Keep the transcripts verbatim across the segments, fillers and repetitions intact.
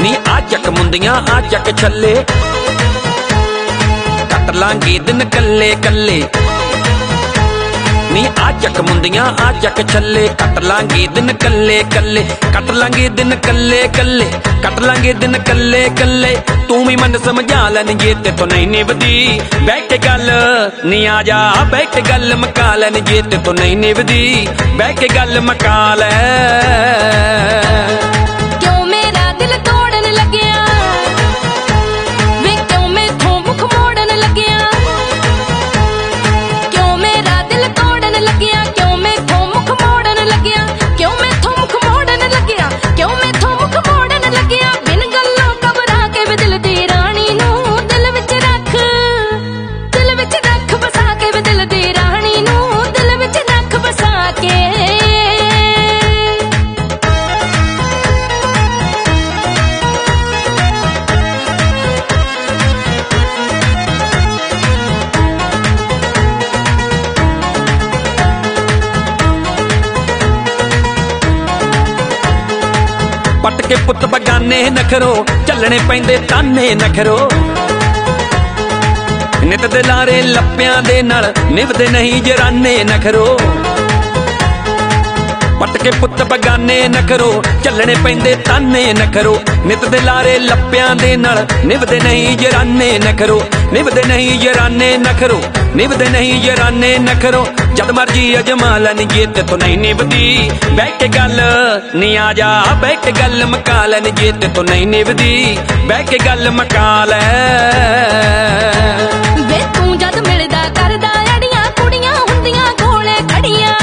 नी आ चक मुंदियां आ चक छल्ले, कट लांगे दिन कल्ले कल्ले। नी आ चक मुंदियां आ चक छल्ले, कट लांगे दिन कल्ले कल्ले। कट लांगे दिन कल्ले कल्ले, कट लांगे दिन कल्ले कल्ले। तू भी मन समझा लन जे ते तो नहीं निभदी बैठ के गल। नी आ जा बैठ के गल मका लन जे ते तो नहीं निभदी बैठ के गल मका ले। क्यों मेरा दिल तोड़न लग्या वे, क्यों मैथों मुख मोड़न लग्या। क्यों मेरा दिल तोड़न लग्या, क्यों मैथों मुख मोड़न लग्या। क्यों मैथों मुख मोड़न लग्या, क्यों मैथों मुख मोड़न लग्या। बिन गल्लों घबरा के वे दिल दी रानी नू दिल विच रख, दिल विच रख बसा के वे दिल दी रानी नू दिल विच रख बसा के। पट के पुत बगाने नखरो चलने पैंदे ताने नखरो। नित दे लारे लप्पियां दे नाल निभदे नहीं जराने नखरो। पट के पुत बगाने नखरो चलने पैंदे ताने नखरो। नित दे लारे लप्पियां दे नाल निभदे नहीं जराने नखरो। निभदे नहीं जराने नखरो, निभदे नहीं जराने नखरो। जद मर्जी अजमा लन जे ते तो नहीं निभदी बैठ के गल। नी आ जा बैठ के गल मका लन जे ते तो नहीं निभदी बैठ के गल मका ले। वे तू जद मिलदा करदा अड़ियां कुड़ियां हुंदियां कोले खड़ियां।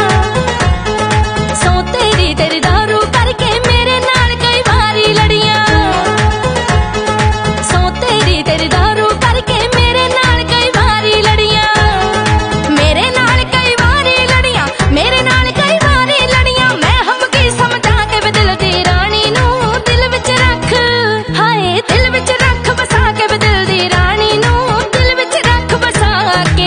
सो तेरी तेरी दारू करके मेरे नाल कई बारी लड़ियां। सो तेरी तेरी दारू करके मेरे नाल कई बारी लड़ियां। मेरे नाल कई बारी लड़ियां, मेरे नाल कई बारी लड़ियां। मैं हम की समझा के वे दिल दी रानी नू दिल विच रख, हाय दिल विच रख बसा के वे दिल दी रानी नू दिल विच रख बसा के।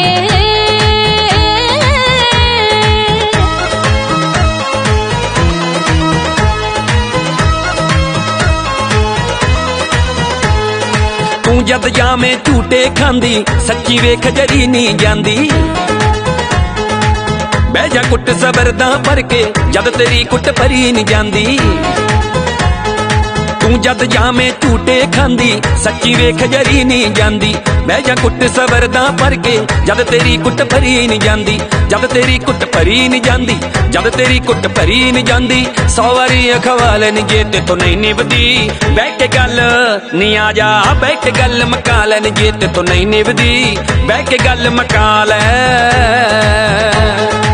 तू जद जामे झूठे खांदी सच्ची वेख जरी नहीं जांदी। बह जा कुट सबरदा भर के जद तेरी कुट भरी नहीं जांदी। तू जद जामे झूठे खांदी सच्ची वेख जरी नहीं जांदी। बह जा कुट सबरदा भर के जद तेरी कुट भरी नहीं जांदी। जद तेरी कुट भरी नहीं जांदी, जद तेरी कुट भरी नहीं जांदी। सौ वारी अखवालन जे ते तो नहीं निभदी बैठ के गल। नी आ जा बैठ के गल मका लन जे ते तो नहीं निभदी बैठ के गल मका ले।